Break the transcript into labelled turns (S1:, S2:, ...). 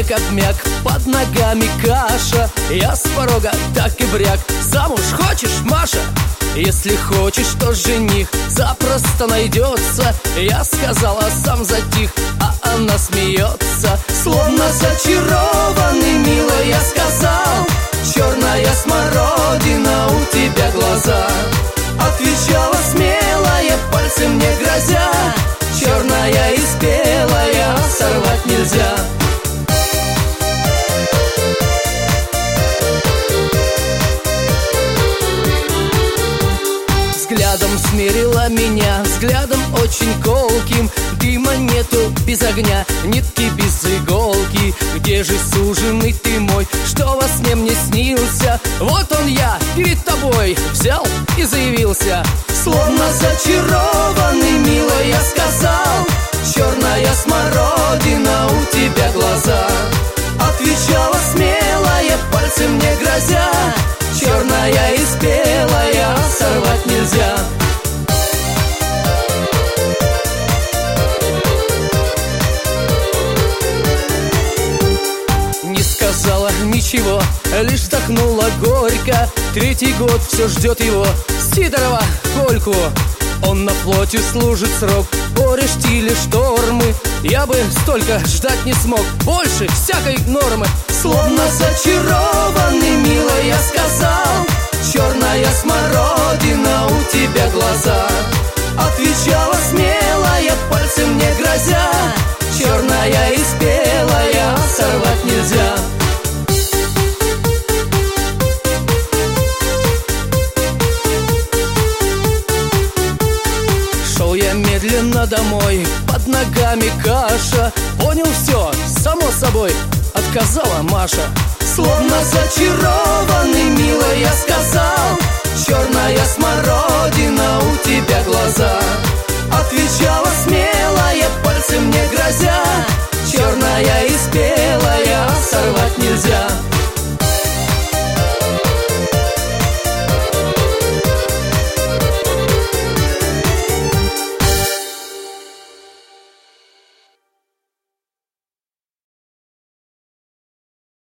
S1: снег обмяк, под ногами каша. Я с порога так и бряк: замуж хочешь, Маша? Если хочешь, то жених запросто найдется. Я сказал, а сам затих, а она смеется. Словно зачарованный, милая, я сказал: черная смородина, у тебя глаза. Отвечала смелая, пальцем не грозя: черная и спелая, сорвать нельзя. Взглядом смерила меня, взглядом очень колким. Дыма нету без огня, нитки без иголки. Где же суженый ты мой, что во сне мне снился? Вот он я, перед тобой, взял и заявился. Словно зачарованный, милая, я сказал: черная смородина, у тебя глаза. Отвечала смелая, пальцем не грозя: черная и спелая, сорвать нельзя. Не сказала ничего, лишь вздохнула горько. Третий год все ждет его, Сидорова Кольку. Он на флоте служит срок, горе, штили, штормы. Я бы столько ждать не смог, больше всякой нормы. Словно зачарованный, милая, я сказал: черная смородина, у тебя глаза. Отвечала смелая, пальцем не грозя: черная и спелая, сорвать нельзя. Шел я медленно домой, под ногами каша. Понял все, само собой, отказала Маша. Словно зачарованный, милая, я сказал: черная смородина, у тебя глаза. Отвечала смело